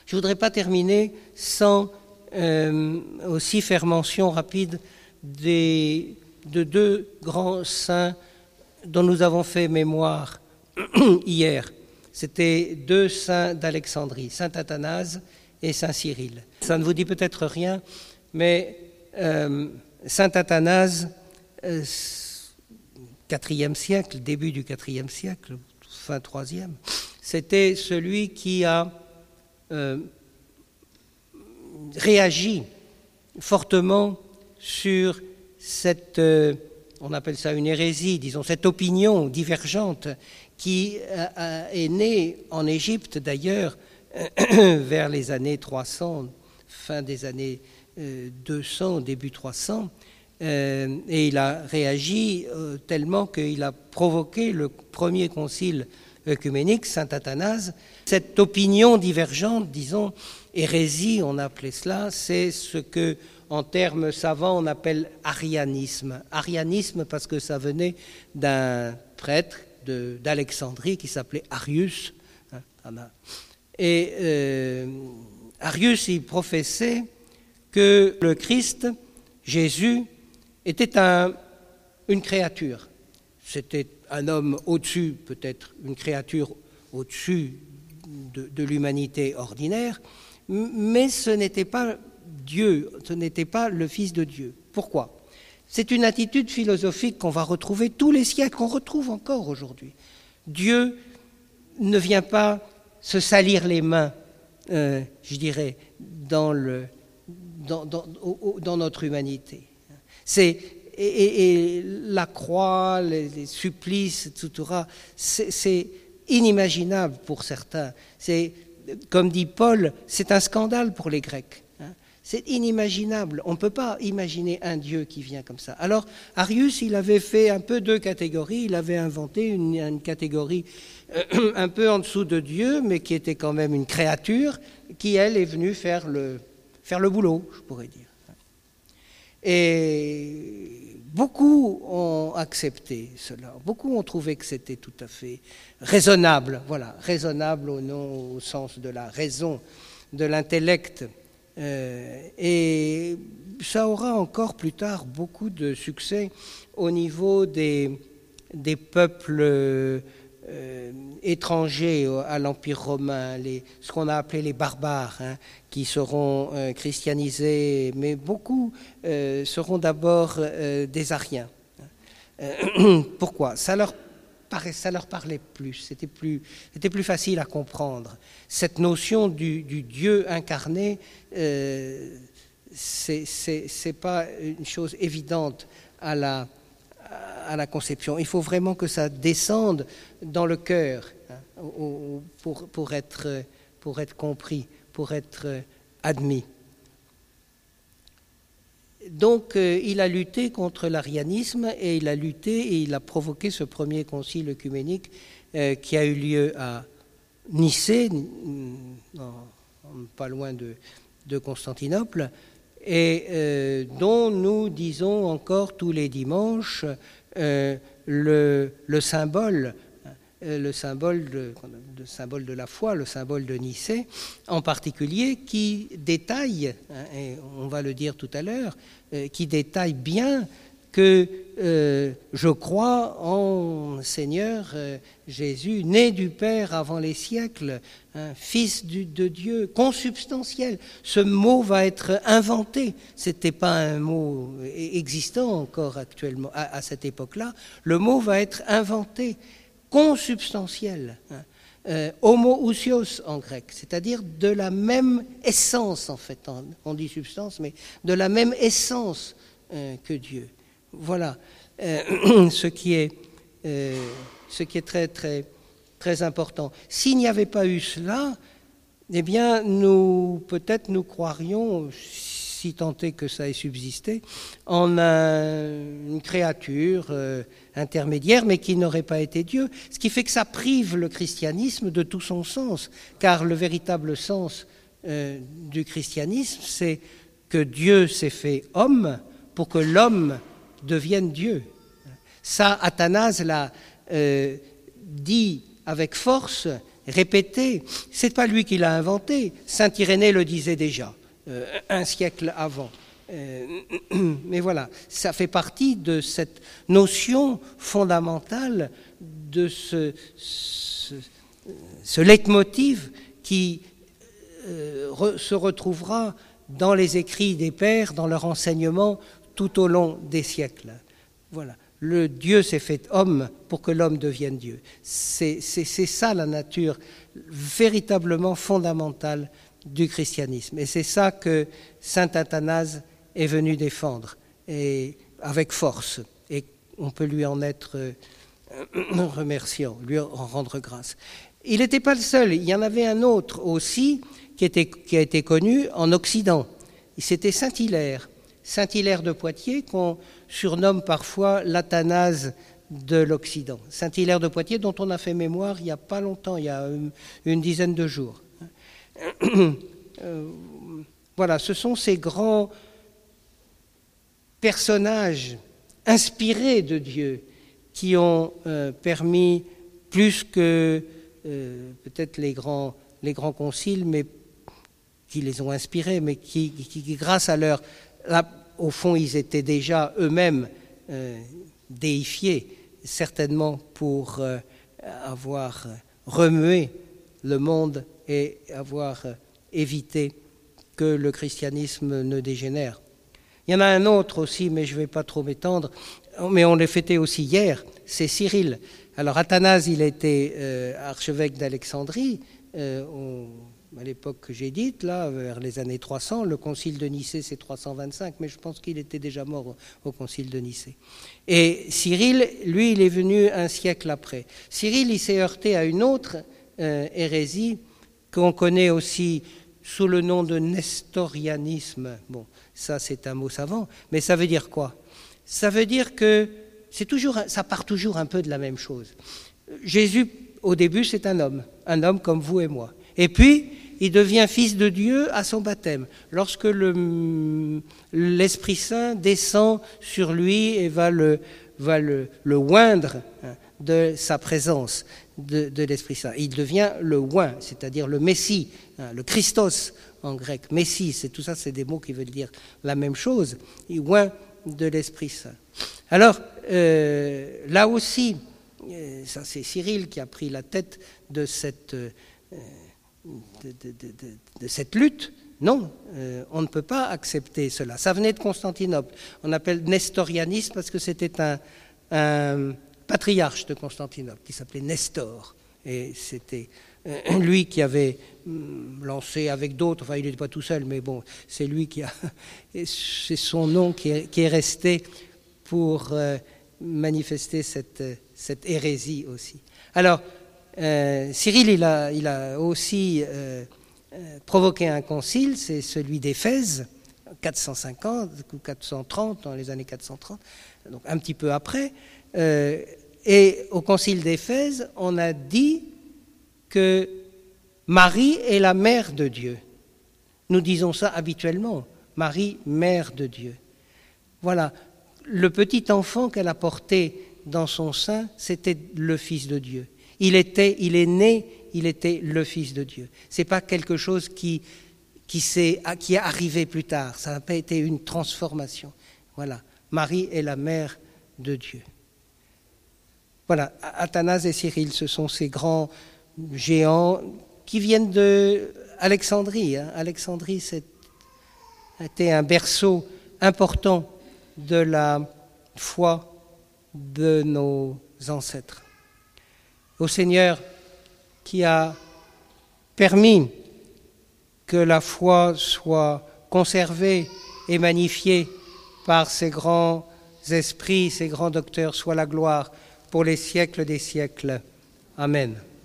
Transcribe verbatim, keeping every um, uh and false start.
Je ne voudrais pas terminer sans euh, aussi faire mention rapide des, de deux grands saints dont nous avons fait mémoire hier. C'était deux saints d'Alexandrie, saint Athanase et saint Cyril. Ça ne vous dit peut-être rien, mais euh, saint Athanase, euh, quatrième siècle, début du quatrième siècle, fin troisième, c'était celui qui a euh, réagi fortement sur cette, euh, on appelle ça une hérésie, disons, cette opinion divergente qui a, a, est née en Égypte d'ailleurs vers les années trois cents, fin des années euh, deux cents, début trois cents, euh, et il a réagi euh, tellement qu'il a provoqué le premier concile œcuménique, saint Athanase. Cette opinion divergente, disons, hérésie, on appelait cela, c'est ce que, en termes savants, on appelle arianisme. Arianisme parce que ça venait d'un prêtre de, d'Alexandrie qui s'appelait Arius. Et euh, Arius, il professait que le Christ, Jésus, était un, une créature. C'était un homme au-dessus, peut-être une créature au-dessus de, de l'humanité ordinaire, mais ce n'était pas Dieu, ce n'était pas le Fils de Dieu. Pourquoi ? C'est une attitude philosophique qu'on va retrouver tous les siècles, qu'on retrouve encore aujourd'hui. Dieu ne vient pas se salir les mains, euh, je dirais, dans, le, dans, dans, au, dans notre humanité. C'est, et, et, et la croix, les, les supplices, et cetera, c'est, c'est inimaginable pour certains. C'est, comme dit Paul, c'est un scandale pour les Grecs. Hein. C'est inimaginable. On ne peut pas imaginer un Dieu qui vient comme ça. Alors, Arius, il avait fait un peu deux catégories. Il avait inventé une, une catégorie euh, un peu en dessous de Dieu, mais qui était quand même une créature, qui, elle, est venue faire le, faire le boulot, je pourrais dire. Et beaucoup ont accepté cela. Beaucoup ont trouvé que c'était tout à fait raisonnable. Voilà, raisonnable au nom, au sens de la raison, de l'intellect. Euh, et ça aura encore plus tard beaucoup de succès au niveau des, des peuples euh, étrangers à l'Empire romain, les, ce qu'on a appelé les barbares, hein, qui seront euh, christianisés, mais beaucoup euh, seront d'abord euh, des Ariens. Euh, pourquoi ? Ça leur, paraît, ça leur parlait plus, c'était plus, c'était plus facile à comprendre. Cette notion du, du Dieu incarné, euh, c'est, c'est, c'est pas une chose évidente à la, à la conception. Il faut vraiment que ça descende dans le cœur, hein, pour, pour, être, pour être compris, pour être admis. Donc, euh, il a lutté contre l'arianisme et il a lutté et il a provoqué ce premier concile œcuménique euh, qui a eu lieu à Nicée, non, pas loin de, de Constantinople, et euh, dont nous disons encore tous les dimanches euh, le, le symbole, euh, le symbole de, le symbole de la foi, le symbole de Nicée, en particulier, qui détaille, hein, et on va le dire tout à l'heure, euh, qui détaille bien que euh, je crois en Seigneur euh, Jésus, né du Père avant les siècles, hein, Fils du, de Dieu, consubstantiel. Ce mot va être inventé. Ce n'était pas un mot existant encore actuellement à, à cette époque-là. Le mot va être inventé, consubstantiel. Hein. Euh, homoousios en grec, c'est-à-dire de la même essence en fait. On dit substance, mais de la même essence euh, que Dieu. Voilà euh, ce qui est, euh, ce qui est très, très, très important. S'il n'y avait pas eu cela, eh bien, nous, peut-être nous croirions, si tant est que ça ait subsisté, en un, une créature euh, intermédiaire, mais qui n'aurait pas été Dieu. Ce qui fait que ça prive le christianisme de tout son sens, car le véritable sens euh, du christianisme, c'est que Dieu s'est fait homme pour que l'homme devienne Dieu. Ça, Athanase l'a euh, dit avec force, répété. C'est pas lui qui l'a inventé. Saint Irénée le disait déjà, euh, un siècle avant. Euh, mais voilà, ça fait partie de cette notion fondamentale de ce, ce, ce leitmotiv qui euh, re, se retrouvera dans les écrits des pères, dans leur enseignement tout au long des siècles. Voilà. Le Dieu s'est fait homme pour que l'homme devienne Dieu. C'est, c'est, c'est ça la nature véritablement fondamentale du christianisme. Et c'est ça que saint Athanase est venu défendre, et avec force. Et on peut lui en être euh, remerciant, lui en rendre grâce. Il n'était pas le seul. Il y en avait un autre aussi qui, était, qui a été connu en Occident. C'était saint Hilaire. Saint Hilaire de Poitiers, qu'on surnomme parfois l'Athanase de l'Occident. Saint Hilaire de Poitiers, dont on a fait mémoire il n'y a pas longtemps, il y a une, une dizaine de jours. euh, voilà, ce sont ces grands personnages inspirés de Dieu qui ont euh, permis, plus que euh, peut-être les grands, les grands conciles, mais qui les ont inspirés, mais qui, qui, qui grâce à leur... Là, au fond, ils étaient déjà eux-mêmes euh, déifiés, certainement pour euh, avoir remué le monde et avoir euh, évité que le christianisme ne dégénère. Il y en a un autre aussi, mais je ne vais pas trop m'étendre, mais on l'a fêté aussi hier, c'est Cyril. Alors Athanase, il était euh, archevêque d'Alexandrie, euh, on... à l'époque que j'ai dite, là, vers les années trois cents, le concile de Nicée, c'est trois cent vingt-cinq, mais je pense qu'il était déjà mort au, au concile de Nicée. Et Cyril, lui, il est venu un siècle après. Cyril, il s'est heurté à une autre euh, hérésie qu'on connaît aussi sous le nom de nestorianisme. Bon, ça, c'est un mot savant, mais ça veut dire quoi? Ça veut dire que c'est toujours, ça part toujours un peu de la même chose. Jésus, au début, c'est un homme, un homme comme vous et moi. Et puis, il devient fils de Dieu à son baptême, lorsque le, l'Esprit Saint descend sur lui et va le, va le, le oindre de sa présence, de, de l'Esprit Saint. Il devient le oint, c'est-à-dire le Messie, le Christos en grec. Messie, c'est, tout ça, c'est des mots qui veulent dire la même chose. Il oint de l'Esprit Saint. Alors, euh, là aussi, ça c'est Cyril qui a pris la tête de cette... Euh, De, de, de, de cette lutte, non, euh, on ne peut pas accepter cela. Ça venait de Constantinople. On appelle nestorianisme parce que c'était un, un patriarche de Constantinople qui s'appelait Nestor. Et c'était euh, lui qui avait hum, lancé avec d'autres, enfin il n'était pas tout seul, mais bon, c'est lui qui a... c'est son nom qui est, qui est resté pour euh, manifester cette, cette hérésie aussi. Alors, Euh, Cyril, il a, il a aussi euh, euh, provoqué un concile, c'est celui d'Éphèse, quatre cent cinquante ou quatre cent trente, dans les années quatre cent trente, donc un petit peu après. Euh, et au concile d'Éphèse, on a dit que Marie est la mère de Dieu. Nous disons ça habituellement, Marie, mère de Dieu. Voilà, le petit enfant qu'elle a porté dans son sein, c'était le Fils de Dieu. Il était, il est né, il était le Fils de Dieu. C'est pas quelque chose qui, qui, s'est, qui est arrivé plus tard. Ça n'a pas été une transformation. Voilà. Marie est la mère de Dieu. Voilà. Athanase et Cyril, ce sont ces grands géants qui viennent d'Alexandrie. Hein. Alexandrie, c'était un berceau important de la foi de nos ancêtres. Au Seigneur qui a permis que la foi soit conservée et magnifiée par ces grands esprits, ces grands docteurs, soit la gloire pour les siècles des siècles. Amen.